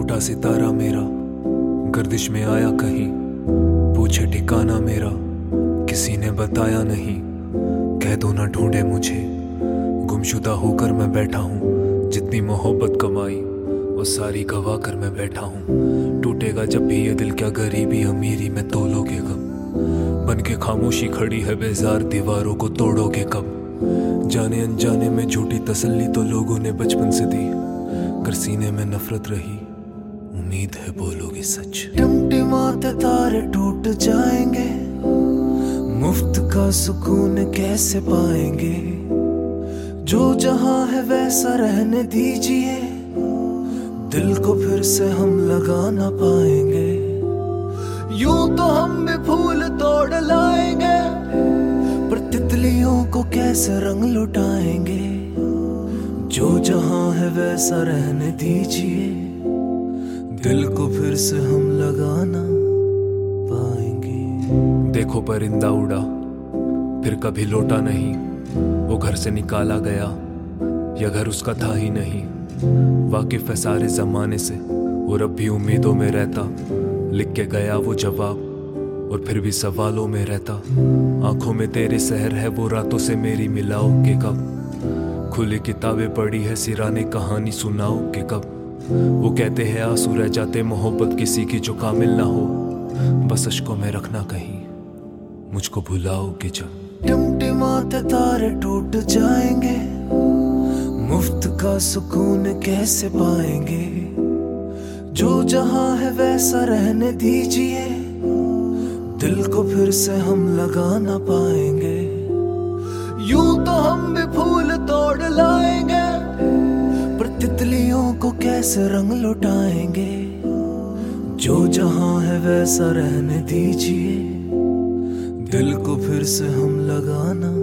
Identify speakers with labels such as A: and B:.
A: टूटा सितारा मेरा गर्दिश में आया कहीं, पूछे ठिकाना मेरा किसी ने बताया नहीं। कह दो ना ढूंढे मुझे, गुमशुदा होकर मैं बैठा हूँ। जितनी मोहब्बत कमाई वो सारी गवा कर मैं बैठा हूँ। टूटेगा जब भी ये दिल, क्या गरीबी अमीरी में तोलोगे कब। बन के खामोशी खड़ी है बेजार, दीवारों को तोड़ोगे कब। जाने अनजाने में झूठी तसल्ली तो लोगों ने बचपन से दी, कर सीने में नफरत रही उम्मीद है बोलोगे सच।
B: टिमटिमाते तारे टूट जाएंगे, मुफ्त का सुकून कैसे पाएंगे। जो जहां है वैसा रहने दीजिए, दिल को फिर से हम लगा ना पाएंगे। यूं तो हम भी फूल तोड़ लाएंगे, पर तितलियों को कैसे रंग लुटाएंगे। जो जहां है वैसा रहने दीजिए, दिल को फिर से हम लगाना पाएंगे।
A: देखो परिंदा उड़ा फिर कभी लौटा नहीं, वो घर से निकाला गया या घर उसका था ही नहीं। वाकिफ है सारे जमाने से और अब भी उम्मीदों में रहता, लिख के गया वो जवाब और फिर भी सवालों में रहता। आंखों में तेरे सहर है, वो रातों से मेरी मिलाओगे कब। खुली किताबें पढ़ी है, सिराने कहानी सुनाओगे कब। वो कहते हैं आंसू रह जाते मोहब्बत किसी की जो कामिल ना हो। बस अश्कों में रखना कहीं, मुझको भुलाओगे जब।
B: टिमटिमाते तारे टूट जाएंगे, मुफ्त का सुकून कैसे पाएंगे। जो जहां है वैसा रहने दीजिए, दिल को फिर से हम लगा ना पाएंगे। यूं तो हम भी फूल तोड़ लाएंगे, पर तितलियों को कैसे रंग लुटाएंगे। जो जहां है वैसा रहने दीजिए, दिल को फिर से हम लगाना